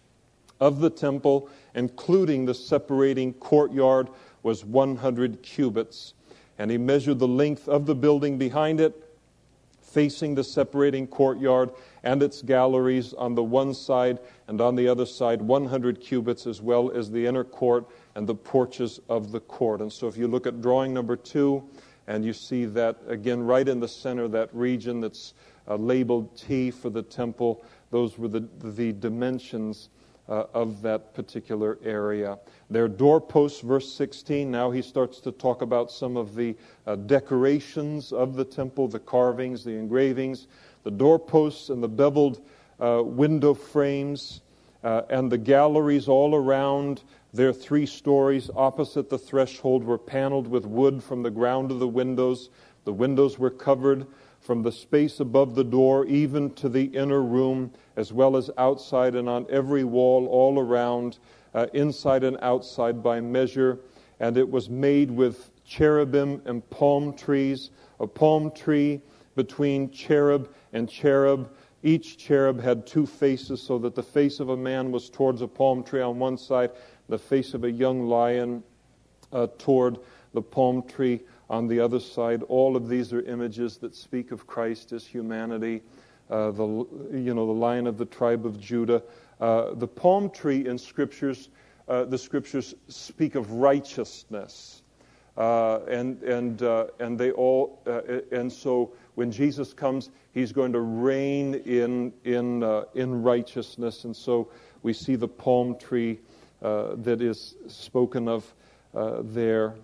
Speaker 1: of the temple, including the separating courtyard, was one hundred cubits. And he measured the length of the building behind it, facing the separating courtyard and its galleries on the one side, and on the other side one hundred cubits, as well as the inner court and the porches of the court. And so if you look at drawing number two, and you see that, again, right in the center, that region that's uh, labeled T for the temple, Those were the, the dimensions uh, of that particular area. Their doorposts, verse sixteen, now he starts to talk about some of the uh, decorations of the temple, the carvings, the engravings, the doorposts and the beveled uh, window frames, uh, and the galleries all around their three stories opposite the threshold were paneled with wood from the ground of the windows. The windows were covered from the space above the door even to the inner room, as well as outside and on every wall all around, uh, inside and outside by measure. And it was made with cherubim and palm trees, a palm tree between cherub and cherub. Each cherub had two faces, so that the face of a man was towards a palm tree on one side, the face of a young lion uh, toward the palm tree on the other side. All of these are images that speak of Christ as humanity, uh, the you know the Lion of the tribe of Judah. Uh, the palm tree in scriptures, uh, the scriptures speak of righteousness, uh, and and uh, and they all uh, and so when Jesus comes, he's going to reign in in uh, in righteousness, and so we see the palm tree uh, that is spoken of uh, there.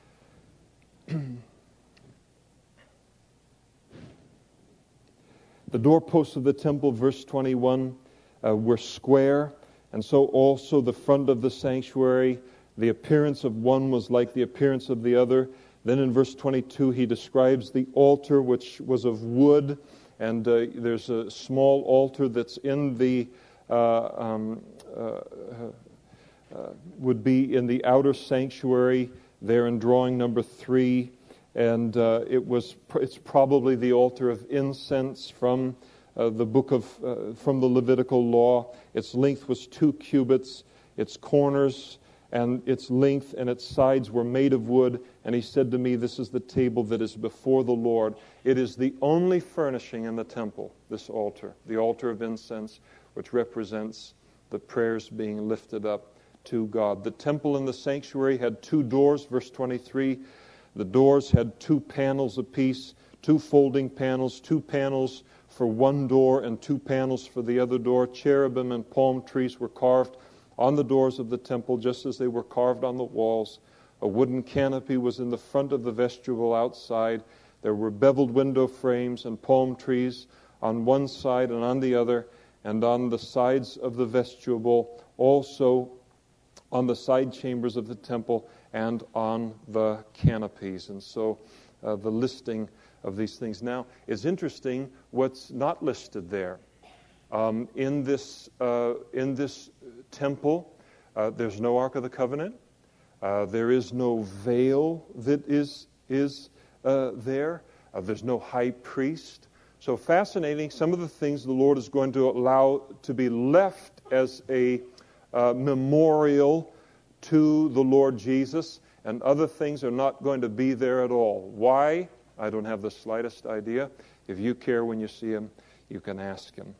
Speaker 1: The doorposts of the temple, verse twenty-one, uh, were square, and so also the front of the sanctuary. The appearance of one was like the appearance of the other. Then in verse twenty-two, he describes the altar, which was of wood, and uh, there's a small altar that's in the uh, um, uh, uh, would be in the outer sanctuary. There in drawing number three, and uh, it was it's probably the altar of incense from uh, the book of uh, from the Levitical law. Its length was two cubits, its corners and its length and its sides were made of wood. And he said to me, "This is the table that is before the Lord." It is the only furnishing in the temple, this altar, the altar of incense, which represents the prayers being lifted up to God. The temple and the sanctuary had two doors, verse twenty-three. The doors had two panels apiece, two folding panels, two panels for one door and two panels for the other door. Cherubim and palm trees were carved on the doors of the temple, just as they were carved on the walls. A wooden canopy was in the front of the vestibule outside. There were beveled window frames and palm trees on one side and on the other, and on the sides of the vestibule, also on the side chambers of the temple and on the canopies. And so uh, the listing of these things. Now, it's interesting what's not listed there. Um, in this uh, in this temple, uh, there's no Ark of the Covenant. Uh, there is no veil that is, is uh, there. Uh, there's no high priest. So fascinating, some of the things the Lord is going to allow to be left as a Uh, memorial to the Lord Jesus, and other things are not going to be there at all. Why? I don't have the slightest idea. If you care when you see him, you can ask him.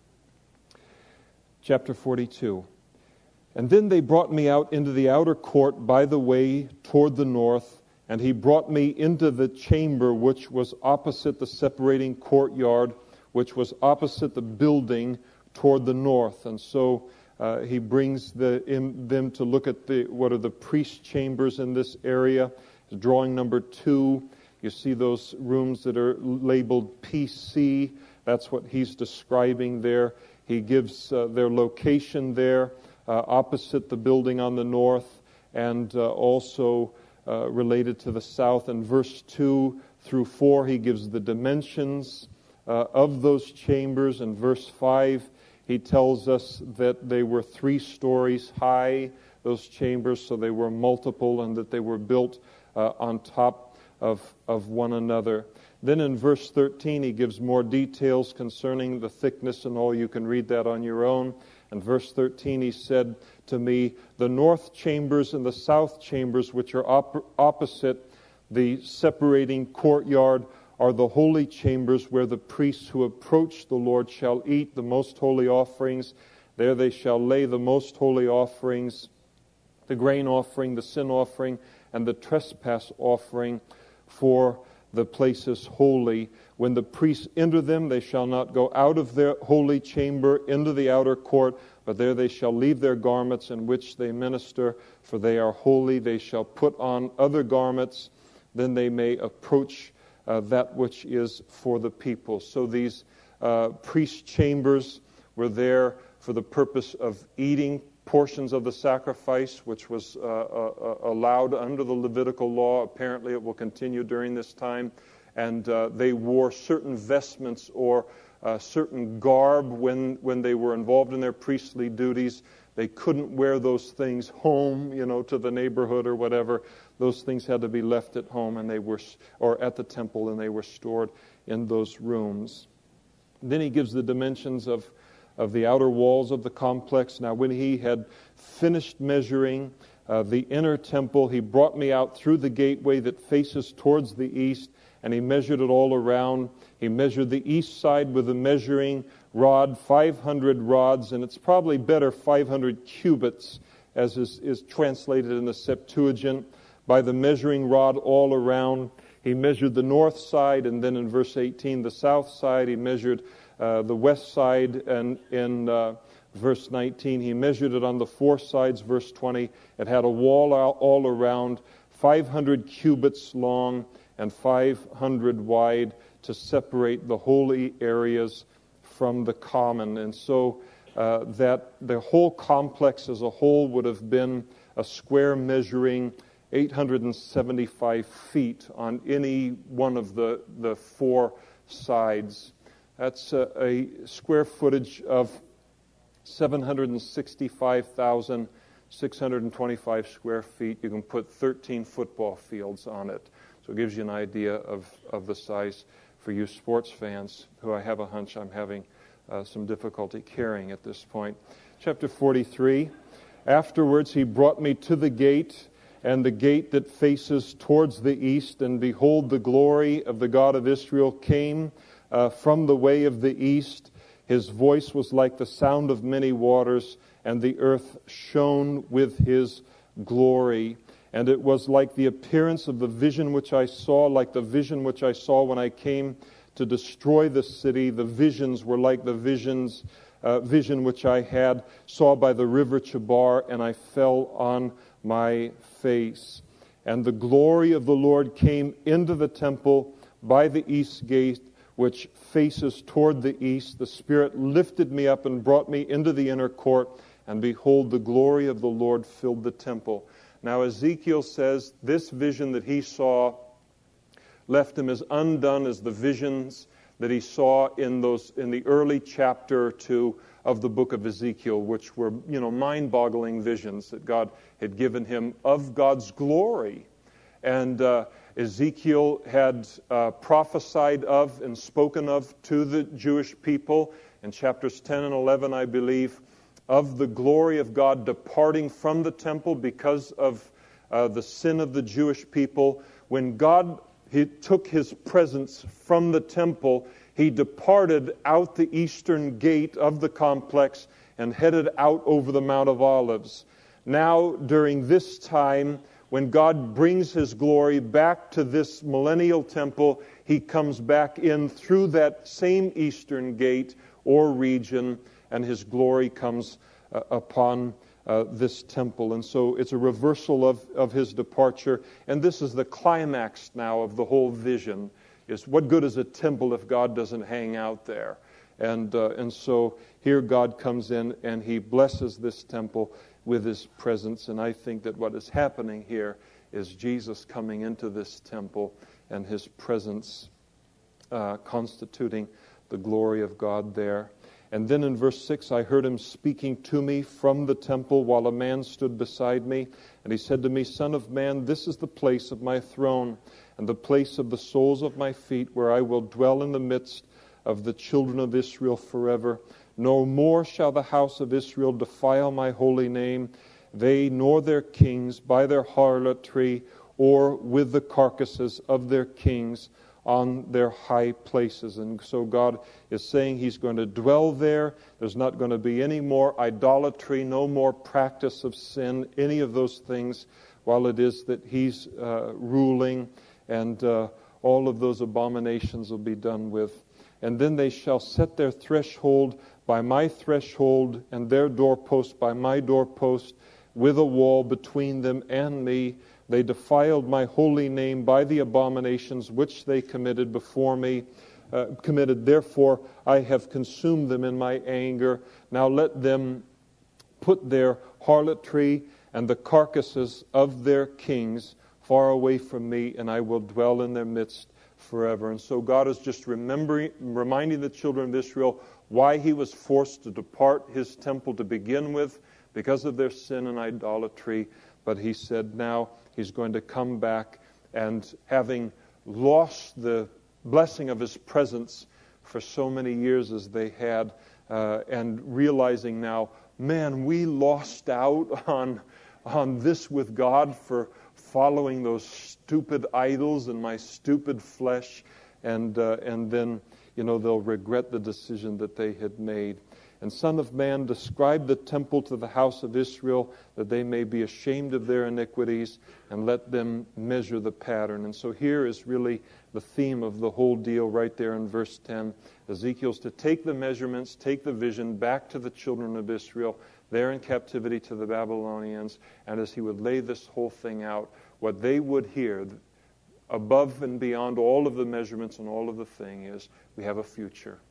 Speaker 1: Chapter forty-two. And then they brought me out into the outer court by the way toward the north, and he brought me into the chamber which was opposite the separating courtyard, which was opposite the building toward the north. And so Uh, he brings the, in, them to look at the what are the priest chambers in this area. Drawing number two, you see those rooms that are labeled P C. That's what he's describing there. He gives uh, their location there, uh, opposite the building on the north, and uh, also uh, related to the south. In verse two through four, he gives the dimensions uh, of those chambers. In verse five, he tells us that they were three stories high, those chambers, so they were multiple, and that they were built uh, on top of, of one another. Then in verse thirteen, he gives more details concerning the thickness and all. You can read that on your own. In verse thirteen, he said to me, "The north chambers and the south chambers, which are op- opposite the separating courtyard, are the holy chambers where the priests who approach the Lord shall eat the most holy offerings. There they shall lay the most holy offerings, the grain offering, the sin offering, and the trespass offering. For the places holy. When the priests enter them, they shall not go out of their holy chamber into the outer court, but there they shall leave their garments in which they minister, for they are holy. They shall put on other garments, then they may approach uh, that which is for the people. So these uh, priest chambers were there for the purpose of eating portions of the sacrifice, which was uh, uh, allowed under the Levitical law. Apparently it will continue during this time. And uh, they wore certain vestments or uh, certain garb when, when they were involved in their priestly duties. They couldn't wear those things home, you know, to the neighborhood or whatever. Those things had to be left at home and they were, or at the temple, and they were stored in those rooms. Then he gives the dimensions of, of the outer walls of the complex. Now, when he had finished measuring uh, the inner temple, he brought me out through the gateway that faces towards the east, and he measured it all around. He measured the east side with a measuring rod, five hundred rods, and it's probably better five hundred cubits, as is, is translated in the Septuagint, by the measuring rod all around. He measured the north side, and then in verse eighteen, the south side. He measured uh, the west side, and in uh, verse nineteen, he measured it on the four sides. Verse twenty, it had a wall all around, five hundred cubits long and five hundred wide, to separate the holy areas from the common. And so uh, that the whole complex as a whole would have been a square measuring eight hundred seventy-five feet on any one of the, the four sides. That's a, a square footage of seven hundred sixty-five thousand six hundred twenty-five square feet. You can put thirteen football fields on it. So it gives you an idea of, of the size for you sports fans, who I have a hunch I'm having uh, some difficulty carrying at this point. Chapter forty-three. Afterwards he brought me to the gate, and the gate that faces towards the east, and behold, the glory of the God of Israel came uh, from the way of the east. His voice was like the sound of many waters, and the earth shone with his glory. And it was like the appearance of the vision which I saw, like the vision which I saw when I came to destroy the city. The visions were like the visions, uh, vision which I had, saw by the river Chebar, and I fell on my face. And the glory of the Lord came into the temple by the east gate, which faces toward the east. The Spirit lifted me up and brought me into the inner court, and behold, the glory of the Lord filled the temple. Now Ezekiel says this vision that he saw left him as undone as the visions that he saw in those in the early chapter or two of the book of Ezekiel, which were, you know, mind-boggling visions that God had given him of God's glory. And uh, Ezekiel had uh, prophesied of and spoken of to the Jewish people in chapters ten and eleven, I believe, of the glory of God departing from the temple because of uh, the sin of the Jewish people. When God he took his presence from the temple, he departed out the eastern gate of the complex and headed out over the Mount of Olives. Now, during this time, when God brings his glory back to this millennial temple, he comes back in through that same eastern gate or region, and his glory comes uh, upon uh, this temple. And so it's a reversal of, of his departure. And this is the climax now of the whole vision, is what good is a temple if God doesn't hang out there? And, uh, and so here God comes in and he blesses this temple with his presence. And I think that what is happening here is Jesus coming into this temple and his presence uh, constituting the glory of God there. And then in verse six, I heard him speaking to me from the temple while a man stood beside me. And he said to me, Son of man, this is the place of my throne and the place of the soles of my feet, where I will dwell in the midst of the children of Israel forever. No more shall the house of Israel defile my holy name, they nor their kings, by their harlotry or with the carcasses of their kings on their high places. And so God is saying he's going to dwell there. There's not going to be any more idolatry, no more practice of sin, any of those things, while it is that he's uh, ruling. And uh, all of those abominations will be done with. And then they shall set their threshold by my threshold, and their doorpost by my doorpost, with a wall between them and me. They defiled my holy name by the abominations which they committed before me. Uh, committed. Therefore, I have consumed them in my anger. Now let them put their harlotry and the carcasses of their kings far away from me, and I will dwell in their midst forever. And so God is just remembering, reminding the children of Israel why he was forced to depart his temple to begin with, because of their sin and idolatry. But he said now he's going to come back, and having lost the blessing of his presence for so many years as they had, uh, and realizing now, man, we lost out on on this with God for following those stupid idols and my stupid flesh, and uh, and then, you know, they'll regret the decision that they had made. And Son of Man, describe the temple to the house of Israel, that they may be ashamed of their iniquities, and let them measure the pattern. And so here is really the theme of the whole deal right there in verse ten. Ezekiel's to take the measurements, take the vision back to the children of Israel, there in captivity to the Babylonians, and as he would lay this whole thing out, what they would hear above and beyond all of the measurements and all of the thing is, we have a future.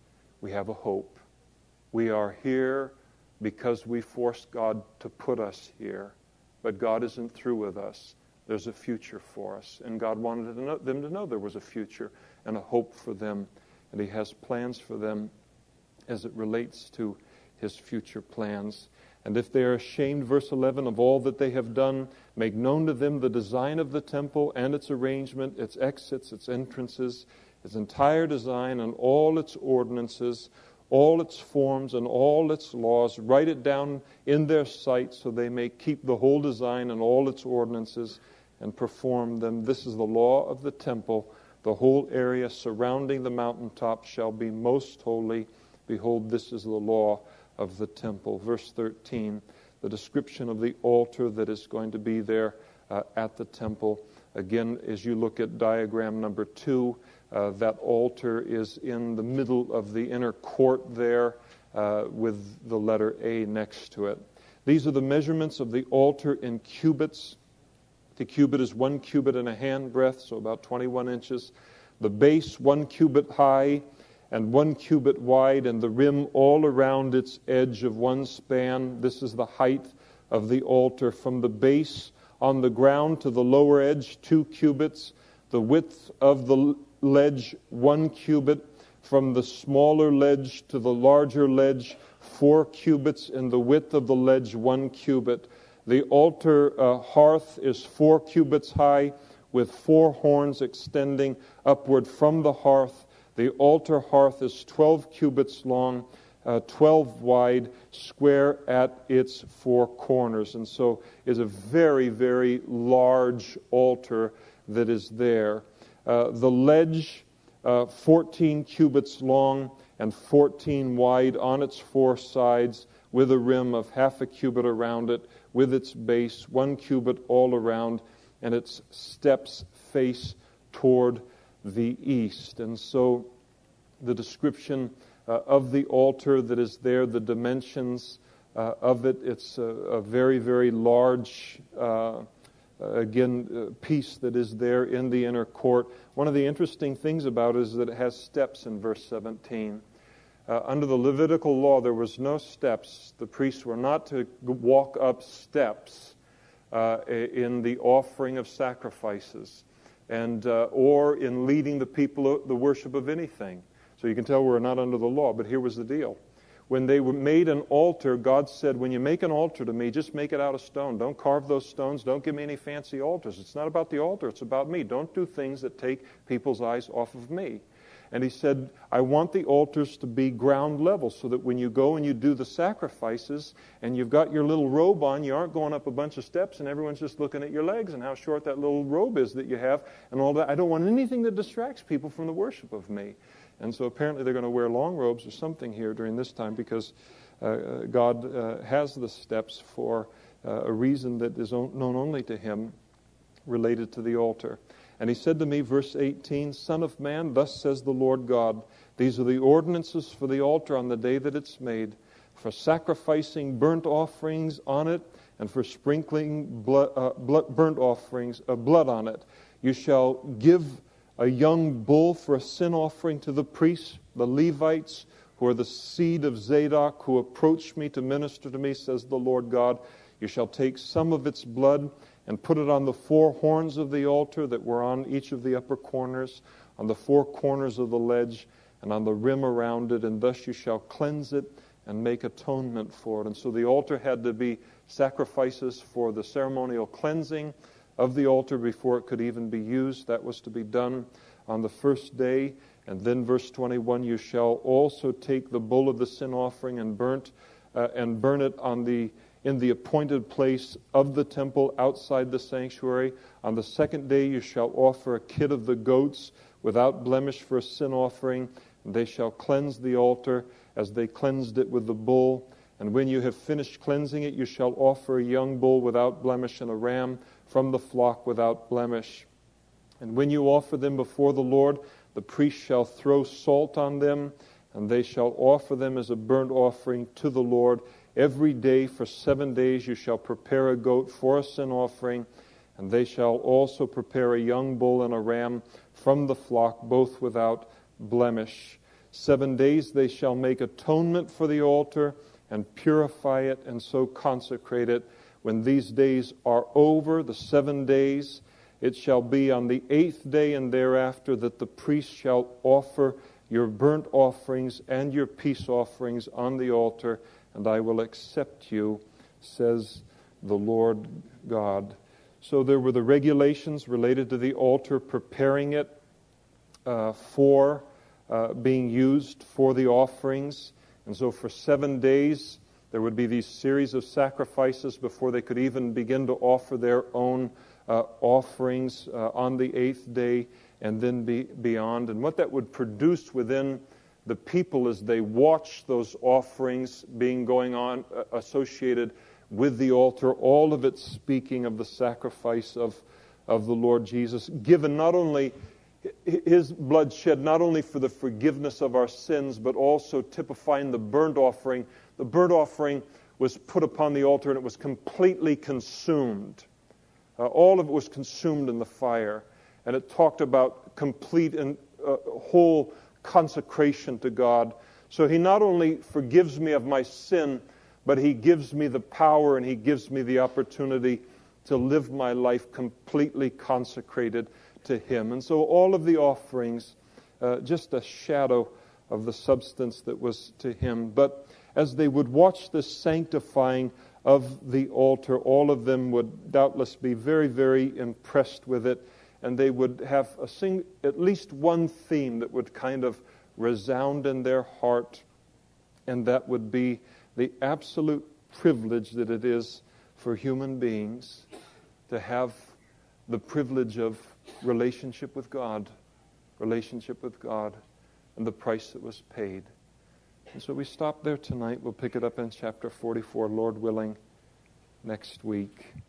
Speaker 1: We have a hope. We are here because we forced God to put us here. But God isn't through with us. There's a future for us. And God wanted to know, them to know there was a future and a hope for them. And he has plans for them as it relates to his future plans. And if they are ashamed, verse eleven, of all that they have done, make known to them the design of the temple and its arrangement, its exits, its entrances, its entire design and all its ordinances, all its forms and all its laws. Write it down in their sight so they may keep the whole design and all its ordinances and perform them. This is the law of the temple. The whole area surrounding the mountaintop shall be most holy. Behold, this is the law of the temple. Verse thirteen, the description of the altar that is going to be there uh, at the temple. Again, as you look at diagram number two, uh, that altar is in the middle of the inner court there uh, with the letter A next to it. These are the measurements of the altar in cubits. The cubit is one cubit and a handbreadth, so about twenty-one inches. The base, one cubit high and one cubit wide, and the rim all around its edge of one span. This is the height of the altar. From the base on the ground to the lower edge, two cubits. The width of the ledge, one cubit. From the smaller ledge to the larger ledge, four cubits. And the width of the ledge, one cubit. The altar uh, hearth is four cubits high, with four horns extending upward from the hearth. The altar hearth is twelve cubits long, uh, twelve wide, square at its four corners. And so is a very, very large altar that is there. Uh, the ledge, uh, fourteen cubits long and fourteen wide on its four sides, with a rim of half a cubit around it, with its base, one cubit all around, and its steps face toward the east. And so the description uh, of the altar that is there, the dimensions uh, of it, it's a, a very, very large, uh, again, uh, piece that is there in the inner court. One of the interesting things about it is that it has steps in verse seventeen. Uh, under the Levitical law, there was no steps. The priests were not to walk up steps uh, in the offering of sacrifices, and uh, or in leading the people the worship of anything. So you can tell we're not under the law. But here was the deal. When they made an altar, God said, when you make an altar to me, just make it out of stone. Don't carve those stones. Don't give me any fancy altars. It's not about the altar. It's about me. Don't do things that take people's eyes off of me. And he said, I want the altars to be ground level so that when you go and you do the sacrifices and you've got your little robe on, you aren't going up a bunch of steps and everyone's just looking at your legs and how short that little robe is that you have and all that. I don't want anything that distracts people from the worship of me. And so apparently they're going to wear long robes or something here during this time because uh, God uh, has the steps for uh, a reason that is known only to him related to the altar. And he said to me, verse eighteen, Son of man, thus says the Lord God, these are the ordinances for the altar on the day that it's made, for sacrificing burnt offerings on it, and for sprinkling blood, uh, blood, burnt offerings, uh, blood on it. You shall give a young bull for a sin offering to the priests, the Levites, who are the seed of Zadok, who approach me to minister to me, says the Lord God. You shall take some of its blood and put it on the four horns of the altar that were on each of the upper corners, on the four corners of the ledge, and on the rim around it, and thus you shall cleanse it and make atonement for it. And so the altar had to be sacrifices for the ceremonial cleansing of the altar before it could even be used. That was to be done on the first day. And then verse twenty-one, you shall also take the bull of the sin offering and burnt uh, and burn it on the in the appointed place of the temple outside the sanctuary. On the second day you shall offer a kid of the goats without blemish for a sin offering. And they shall cleanse the altar as they cleansed it with the bull. And when you have finished cleansing it, you shall offer a young bull without blemish and a ram from the flock without blemish. And when you offer them before the Lord, the priest shall throw salt on them, and they shall offer them as a burnt offering to the Lord. Every day for seven days you shall prepare a goat for a sin offering, and they shall also prepare a young bull and a ram from the flock, both without blemish. Seven days they shall make atonement for the altar and purify it, and so consecrate it. When these days are over, the seven days, it shall be on the eighth day and thereafter that the priest shall offer your burnt offerings and your peace offerings on the altar, and I will accept you, says the Lord God. So there were the regulations related to the altar, preparing it uh, for uh, being used for the offerings. And so for seven days, there would be these series of sacrifices before they could even begin to offer their own uh, offerings uh, on the eighth day and then be beyond. And what that would produce within the people as they watched those offerings being going on uh, associated with the altar, all of it speaking of the sacrifice of, of the Lord Jesus, given not only His blood shed not only for the forgiveness of our sins, but also typifying the burnt offering. The burnt offering was put upon the altar and it was completely consumed. Uh, all of it was consumed in the fire. And it talked about complete and uh, whole consecration to God. So He not only forgives me of my sin, but He gives me the power and He gives me the opportunity to live my life completely consecrated to Him. And so all of the offerings, uh, just a shadow of the substance that was to Him. But as they would watch this sanctifying of the altar, all of them would doubtless be very, very impressed with it, and they would have a sing- at least one theme that would kind of resound in their heart, and that would be the absolute privilege that it is for human beings to have the privilege of relationship with God, relationship with God, and the price that was paid. And so we stop there tonight. We'll pick it up in chapter forty-four, Lord willing, next week.